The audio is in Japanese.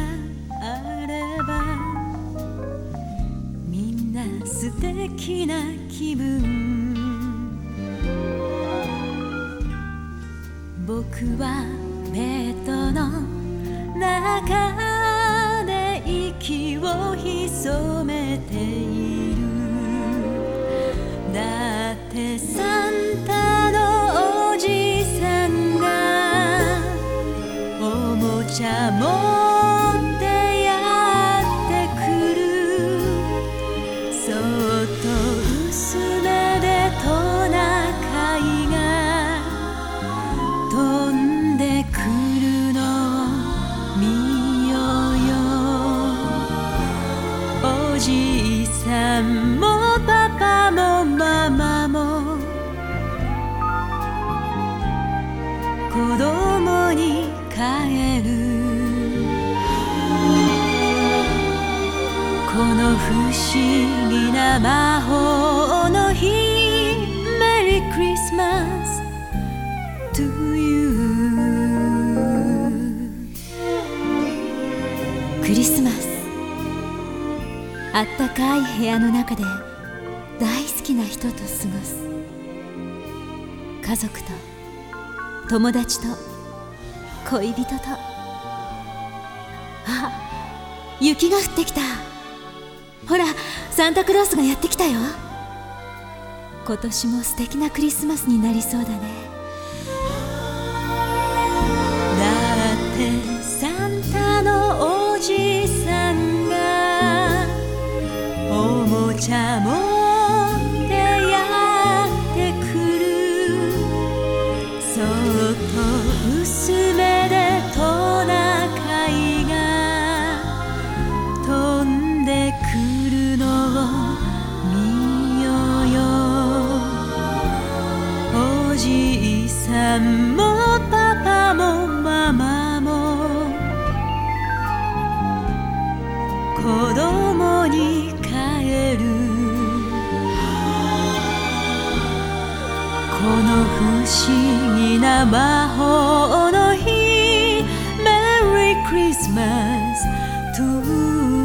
あればみんな素敵な気分。僕はベッドの中で息を潜めている。だってサンタのおじさんがおもちゃ持ってやってくる。そっと薄めでトナカイが飛んでくるのを見ようよ。おじいさんもパパもママも子供に帰る。この不思議な魔法の日、メリークリスマス to you。 クリスマス、あったかい部屋の中で大好きな人と過ごす。家族と友達と恋人と。あ、雪が降ってきた。ほら、サンタクロースがやってきたよ。今年も素敵なクリスマスになりそうだね。だってサンタのおじさんがおもちゃ持ってやってくる。そっと薄めでトナカイが飛んでくるのを見ようよ。おじいさんもパパもママも子供に帰る。この不思議な魔法の日、メリークリスマス to